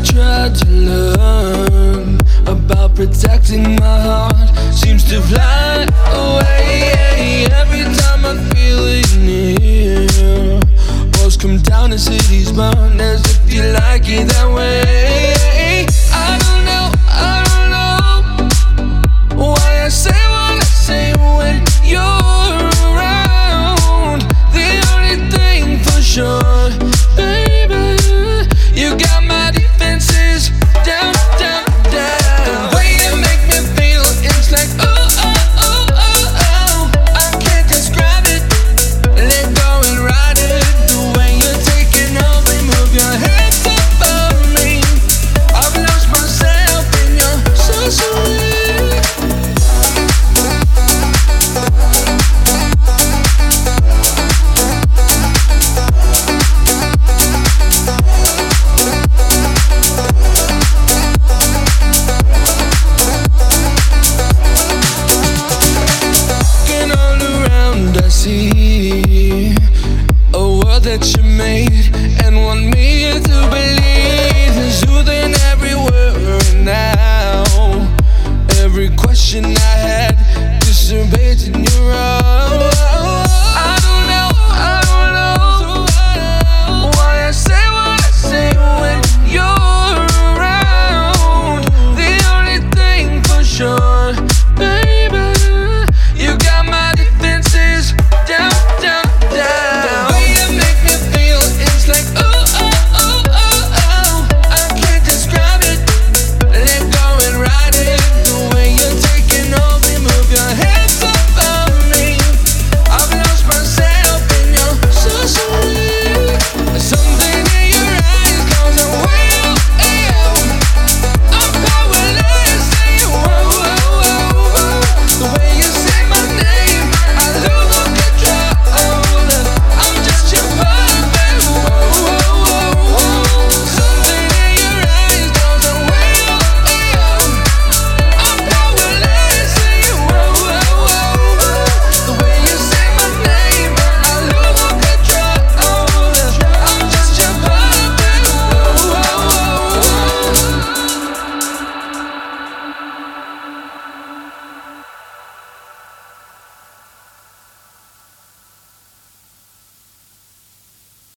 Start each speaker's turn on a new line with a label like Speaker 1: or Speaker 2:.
Speaker 1: tried to learn about protecting my heart seems to fly away every time I feel it near. Walls come down and cities burn as if you like it that way. I don't know why I say what I say when you're around. The only thing for sure, baby, you got my defenses down, down, down. The way you make me feel, it's like oh, oh, oh, oh, oh. I can't describe it. Let go and ride it. The way you're taking over, move your hands above me. I've lost myself in your so sweet. I see a world that you made and want me to believe is soothing everywhere now. Every question I had dissipates in your eyes.